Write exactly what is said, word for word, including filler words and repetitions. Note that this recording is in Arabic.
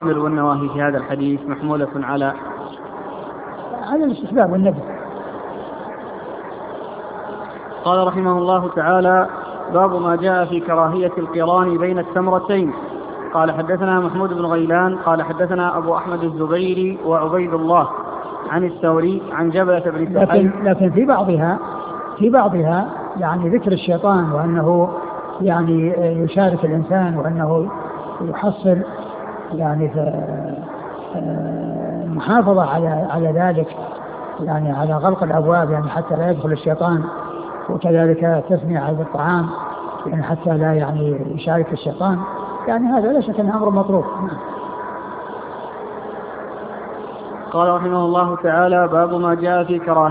والنواهي في هذا الحديث محمولة على على الاستحباب والندب. قال رحمه الله تعالى: باب ما جاء في كراهية القران بين التمرتين. قال حدثنا محمود بن غيلان قال حدثنا أبو أحمد الزبيري وعبيد الله عن الثوري عن جبلة بن سحيم. لكن, لكن في بعضها في بعضها يعني ذكر الشيطان وأنه يعني يشارك الإنسان وأنه يحصل يعني محافظة على على ذلك، يعني على غلق الأبواب يعني حتى لا يدخل الشيطان، وكذلك تسمية على الطعام يعني حتى لا يعني يشارك الشيطان، يعني هذا لا شك أنه أمر مطروح. قال رحمه الله تعالى: باب ما جاء في كراهية